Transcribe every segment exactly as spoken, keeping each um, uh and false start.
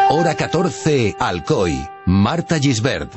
Hora catorce, Alcoy. Marta Gisbert.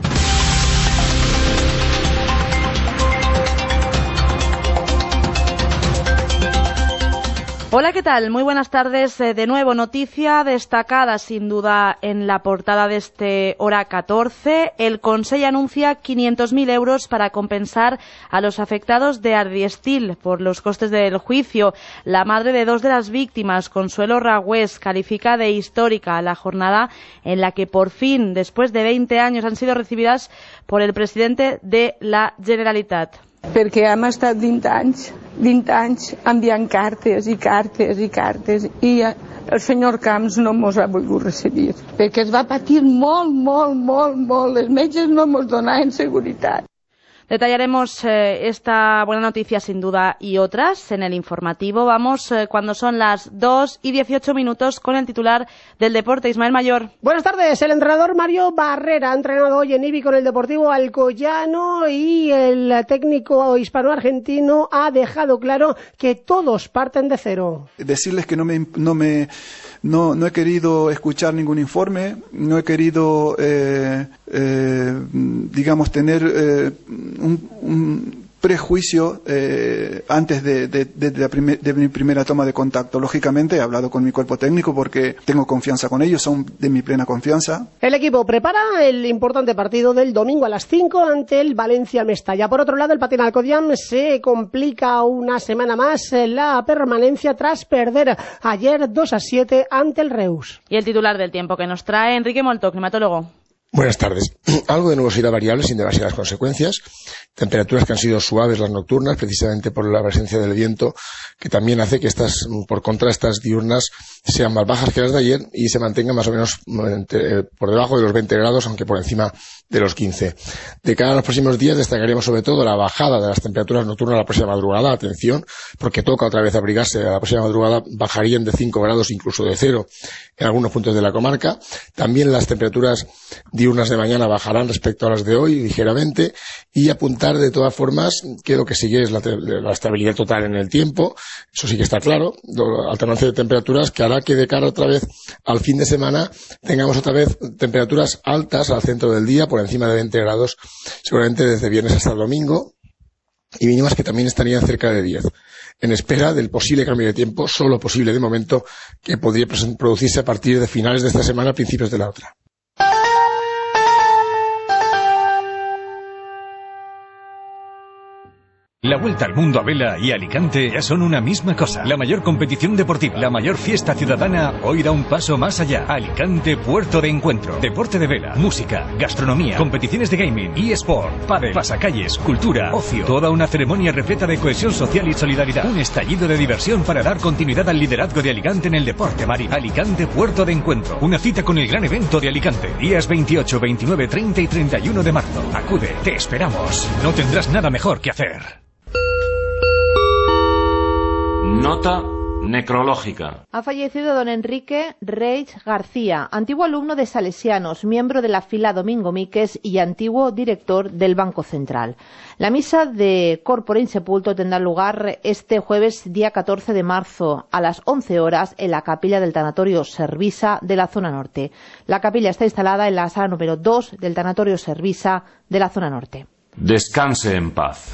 Hola, ¿qué tal? Muy buenas tardes. De nuevo, noticia destacada sin duda en la portada de este Hora catorce. El Consell anuncia quinientos mil euros para compensar a los afectados de Ardiestil por los costes del juicio. La madre de dos de las víctimas, Consuelo Ragüés, califica de histórica la jornada en la que por fin, después de veinte años, han sido recibidas por el presidente de la Generalitat. Perquè hem estat vint anys, vint anys enviant cartes i cartes i cartes i el senyor Camps no mos ha volgut recibir, perquè es va patir molt, molt, molt, molt. Els metges no mos donaven seguretat. Detallaremos eh, esta buena noticia sin duda y otras en el informativo. Vamos eh, cuando son las dos y dieciocho minutos con el titular del deporte, Ismael Mayor. Buenas tardes. El entrenador Mario Barrera ha entrenado hoy en Ibi con el Deportivo Alcoyano y el técnico hispano-argentino ha dejado claro que todos parten de cero. Decirles que no me... No me... No, no he querido escuchar ningún informe, no he querido, eh, eh, digamos, tener eh, un, un prejuicio eh, antes de, de, de, de, la primer, de mi primera toma de contacto. Lógicamente he hablado con mi cuerpo técnico porque tengo confianza con ellos, son de mi plena confianza. El equipo prepara el importante partido del domingo a las cinco ante el Valencia Mestalla. Por otro lado, el Patín Alcoyano se complica una semana más la permanencia tras perder ayer dos a siete ante el Reus. Y el titular del tiempo que nos trae Enrique Molto, climatólogo. Buenas tardes. Algo de nubosidad variable sin demasiadas consecuencias. Temperaturas que han sido suaves las nocturnas, precisamente por la presencia del viento, que también hace que estas, por contra, estas diurnas sean más bajas que las de ayer y se mantengan más o menos entre, por debajo de los veinte grados, aunque por encima de los quince. De cara a los próximos días destacaríamos sobre todo la bajada de las temperaturas nocturnas a la próxima madrugada. Atención, porque toca otra vez abrigarse. A la próxima madrugada bajarían de cinco grados, incluso de cero, en algunos puntos de la comarca. También las temperaturas diurnas de mañana bajarán respecto a las de hoy, ligeramente, y apuntar de todas formas que lo que sigue es la, la estabilidad total en el tiempo. Eso sí que está claro. Alternancia de temperaturas que hará que de cara otra vez al fin de semana tengamos otra vez temperaturas altas al centro del día, por encima de veinte grados, seguramente desde viernes hasta el domingo, y mínimas que también estarían cerca de diez, en espera del posible cambio de tiempo, solo posible de momento, que podría producirse a partir de finales de esta semana, principios de la otra. La Vuelta al Mundo a Vela y Alicante ya son una misma cosa. La mayor competición deportiva, la mayor fiesta ciudadana, hoy da un paso más allá. Alicante, puerto de encuentro. Deporte de vela, música, gastronomía, competiciones de gaming, eSport, pádel, pasacalles, cultura, ocio. Toda una ceremonia repleta de cohesión social y solidaridad. Un estallido de diversión para dar continuidad al liderazgo de Alicante en el deporte marítimo. Alicante, puerto de encuentro. Una cita con el gran evento de Alicante. Días veintiocho, veintinueve, treinta y treinta y uno de marzo. Acude, te esperamos. No tendrás nada mejor que hacer. Nota necrológica. Ha fallecido don Enrique Reig García, antiguo alumno de Salesianos, miembro de la fila Domingo Míquez y antiguo director del Banco Central. La misa de Corpore Insepulto tendrá lugar este jueves, día catorce de marzo, a las once horas, en la capilla del Tanatorio Servisa de la zona norte. La capilla está instalada en la sala número dos del Tanatorio Servisa de la zona norte. Descanse en paz.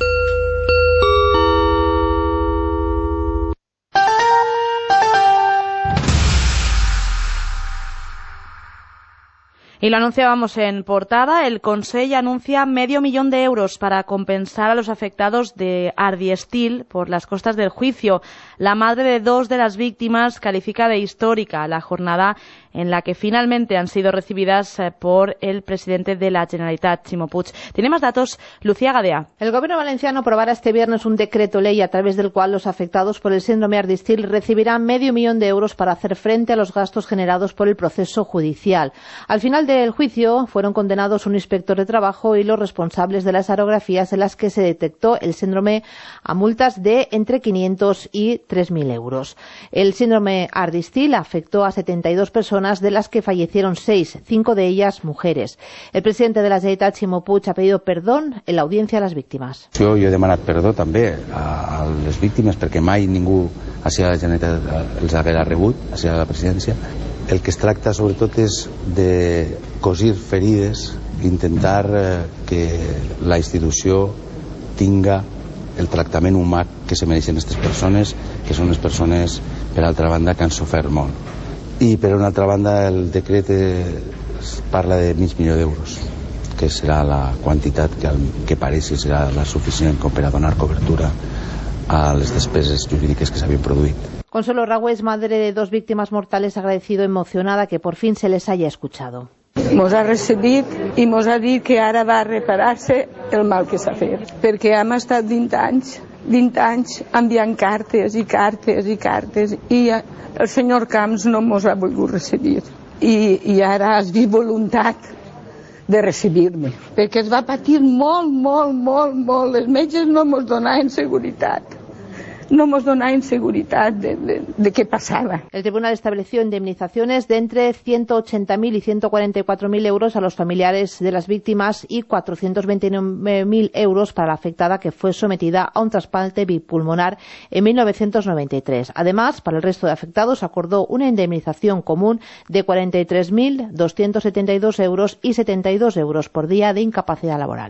Y lo anunciábamos en portada, el Consell anuncia medio millón de euros para compensar a los afectados de Ardiestil por las costas del juicio. La madre de dos de las víctimas califica de histórica la jornada en la que finalmente han sido recibidas por el presidente de la Generalitat, Ximo Puig. Tiene más datos Lucía Gadea. El gobierno valenciano aprobará este viernes un decreto ley a través del cual los afectados por el síndrome Ardiestil recibirán medio millón de euros para hacer frente a los gastos generados por el proceso judicial. Al final del juicio fueron condenados un inspector de trabajo y los responsables de las aerografías en las que se detectó el síndrome a multas de entre quinientos y tres mil euros. El síndrome Ardiestil afectó a setenta y dos personas, de las que fallecieron seis, cinco de ellas mujeres. El presidente de la Generalitat, Ximo Puig, ha pedido perdón en la audiencia a las víctimas. Jo, jo he demanat perdó també a, a les víctimes perquè mai ningú hacia la Generalitat els haguera rebut, hacia la presidència, el que es tracta sobretot és de cosir ferides, d'intentar eh, que la institució tinga el tractament humà que se mereixen aquestes persones, que són les persones, per altra banda, que han sofert molt. I per una altra banda, el decret eh, parla de mig milió d'euros, que serà la quantitat que, que pareix que serà la suficient com per a donar cobertura a les despeses jurídiques que s'havien produït. Consuelo Ragües, madre de dos víctimas mortales, ha agradecido emocionada que por fin se les haya escuchado. Mos ha recibit i mos ha dit que ara va reparar-se el mal que s'ha fet, perquè hem estat vint anys, vint anys enviant cartes i cartes i cartes i el senyor Camps no mos ha volgut recibir i, i ara has vist voluntat de recibir-me, perquè es va patir molt, molt, molt, molt. Els metges no mos donaven seguretat. No nos donaban seguridad de, de, de qué pasaba. El tribunal estableció indemnizaciones de entre ciento ochenta mil y ciento cuarenta y cuatro mil euros a los familiares de las víctimas y cuatrocientos veintinueve mil euros para la afectada que fue sometida a un trasplante bipulmonar en mil novecientos noventa y tres. Además, para el resto de afectados acordó una indemnización común de cuarenta y tres mil doscientos setenta y dos euros y setenta y dos euros por día de incapacidad laboral.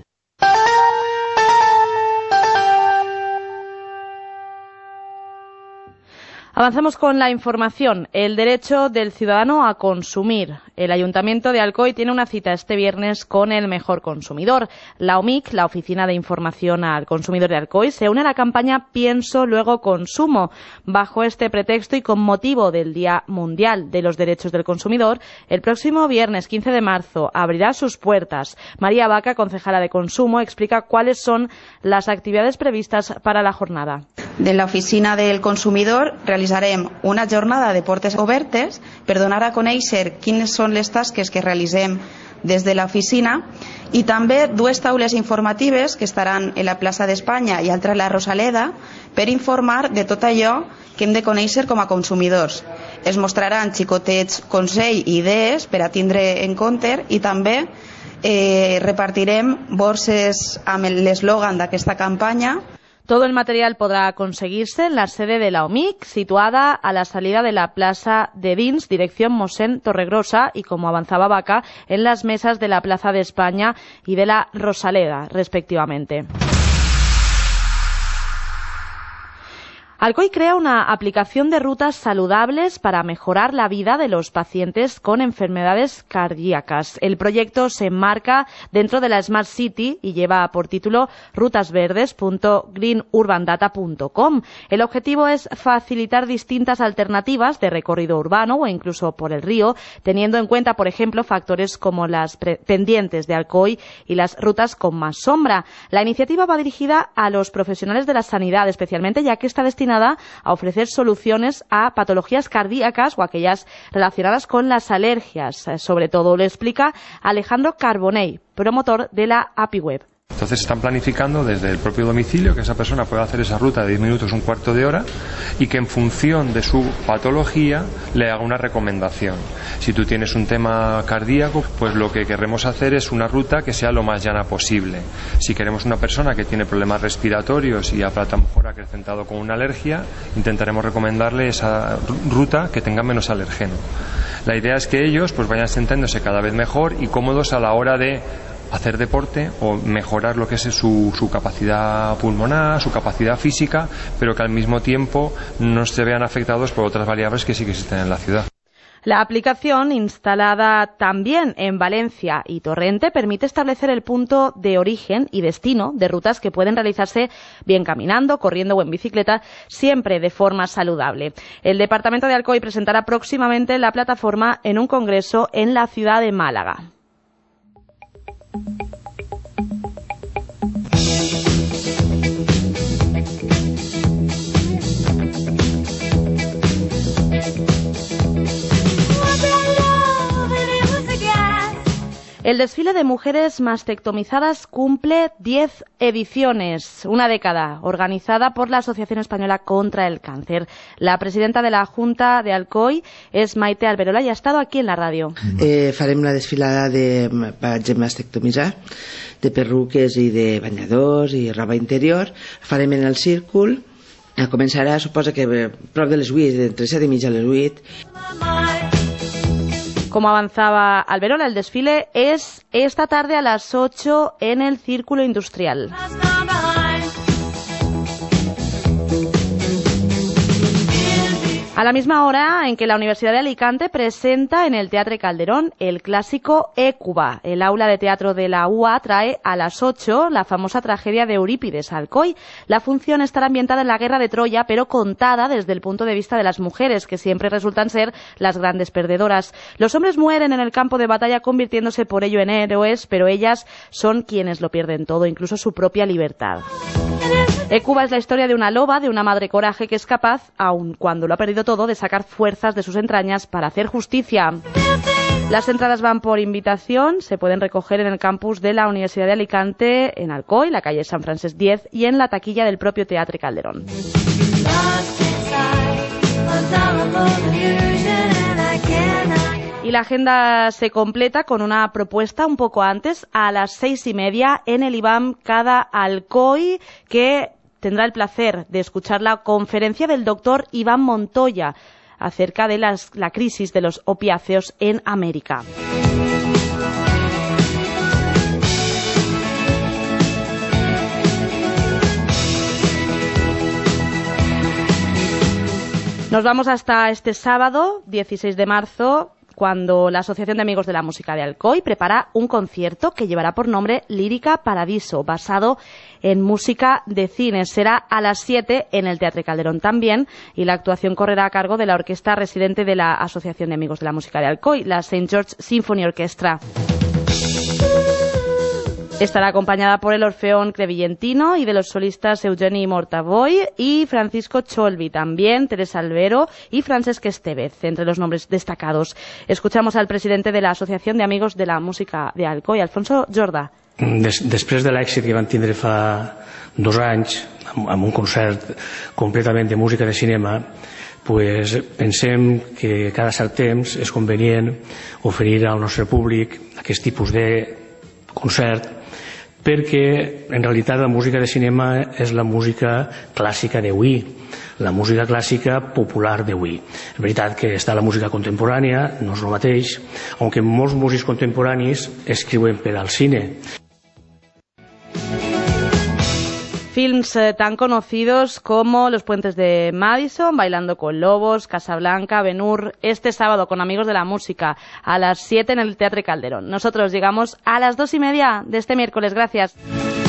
Avanzamos con la información. El derecho del ciudadano a consumir. El Ayuntamiento de Alcoy tiene una cita este viernes con el mejor consumidor. La O M I C, la Oficina de Información al Consumidor de Alcoy, se une a la campaña Pienso, luego consumo. Bajo este pretexto y con motivo del Día Mundial de los Derechos del Consumidor, el próximo viernes quince de marzo abrirá sus puertas. María Vaca, concejala de Consumo, explica cuáles son las actividades previstas para la jornada. De la Oficina del Consumidor realitzarem una jornada de portes obertes per donar a conèixer quines són les tasques que realitzem des de l'oficina i també dues taules informatives que estaran en la plaça d'Espanya i altra a la Rosaleda per informar de tot allò que hem de conèixer com a consumidors. Es mostraran xicotets consell i idees per a tindre en compte i també eh, repartirem borses amb l'eslògan d'aquesta campanya. Todo el material podrá conseguirse en la sede de la O M I C, situada a la salida de la Plaza de Dins, dirección Mosén Torregrosa, y como avanzaba Vaca, en las mesas de la Plaza de España y de la Rosaleda, respectivamente. Alcoy crea una aplicación de rutas saludables para mejorar la vida de los pacientes con enfermedades cardíacas. El proyecto se enmarca dentro de la Smart City y lleva por título rutasverdes punto green urban data punto com. El objetivo es facilitar distintas alternativas de recorrido urbano o incluso por el río, teniendo en cuenta, por ejemplo, factores como las pendientes de Alcoy y las rutas con más sombra. La iniciativa va dirigida a los profesionales de la sanidad, especialmente ya que está destinada a ofrecer soluciones a patologías cardíacas o aquellas relacionadas con las alergias. Sobre todo lo explica Alejandro Carbonell, promotor de la A P I Web. Entonces están planificando desde el propio domicilio que esa persona pueda hacer esa ruta de diez minutos, un cuarto de hora, y que en función de su patología le haga una recomendación. Si tú tienes un tema cardíaco, pues lo que queremos hacer es una ruta que sea lo más llana posible. Si queremos una persona que tiene problemas respiratorios y a lo mejor acrecentado con una alergia, intentaremos recomendarle esa ruta que tenga menos alergeno. La idea es que ellos pues vayan sintiéndose cada vez mejor y cómodos a la hora de hacer deporte o mejorar lo que es su, su capacidad pulmonar, su capacidad física, pero que al mismo tiempo no se vean afectados por otras variables que sí que existen en la ciudad. La aplicación, instalada también en Valencia y Torrente, permite establecer el punto de origen y destino de rutas que pueden realizarse bien caminando, corriendo o en bicicleta, siempre de forma saludable. El Departamento de Alcoy presentará próximamente la plataforma en un congreso en la ciudad de Málaga. El desfile de mujeres mastectomizadas cumple diez ediciones, una década, organizada por la Asociación Española contra el Cáncer. La presidenta de la Junta de Alcoy es Maite Alberola y ha estado aquí en la ràdio. Eh, farem la desfilada de per mastectomitzar, de perruques i de banyadors i roba interior. Farem en el círcul. Començarà, suposa que prop de les vuit, entre set i mitja a les vuit. Como avanzaba Alberola, el desfile es esta tarde a las ocho en el Círculo Industrial. A la misma hora en que la Universidad de Alicante presenta en el Teatre Calderón el clásico Hécuba. El aula de teatro de la U A trae a las ocho la famosa tragedia de Eurípides, Alcoy. La función estará ambientada en la guerra de Troya, pero contada desde el punto de vista de las mujeres, que siempre resultan ser las grandes perdedoras. Los hombres mueren en el campo de batalla convirtiéndose por ello en héroes, pero ellas son quienes lo pierden todo, incluso su propia libertad. Hécuba es la historia de una loba, de una madre coraje que es capaz, aun cuando lo ha perdido todo, de sacar fuerzas de sus entrañas para hacer justicia. Las entradas van por invitación, se pueden recoger en el campus de la Universidad de Alicante, en Alcoy, la calle San Francesc diez, y en la taquilla del propio Teatre Calderón. Y la agenda se completa con una propuesta un poco antes, a las seis y media, en el IBAM Cada Alcoy, que tendrá el placer de escuchar la conferencia del doctor Iván Montoya acerca de las, la crisis de los opiáceos en América. Nos vamos hasta este sábado, dieciséis de marzo, cuando la Asociación de Amigos de la Música de Alcoy prepara un concierto que llevará por nombre Lírica Paradiso, basado en música de cine. Será a las siete en el Teatre Calderón también, y la actuación correrá a cargo de la orquesta residente de la Asociación de Amigos de la Música de Alcoy, la Saint George Symphony Orchestra. Estará acompañada por el Orfeón Crevillentino y de los solistas Eugeni Mortavoy y Francisco Cholvi, también Teresa Albero y Francesc Estevez, entre los nombres destacados. Escuchamos al presidente de la Asociación de Amigos de la Música de Alcoy, Alfonso Jordà. Des, després de l'èxit que van tindre fa dos anys amb, amb un concert completament de música de cinema, pues pensem que cada cert temps és convenient oferir al nostre públic aquest tipus de concert, perquè en realitat la música de cinema és la música clàssica d'avui, la música clàssica popular d'avui. És veritat que està la música contemporània, no és el mateix, aunque molts músics contemporanis escriuen per al cine. Films eh, tan conocidos como Los puentes de Madison, Bailando con lobos, Casablanca, Ben-Hur, este sábado con Amigos de la Música a las siete en el Teatre Calderón. Nosotros llegamos a las dos y media de este miércoles. Gracias.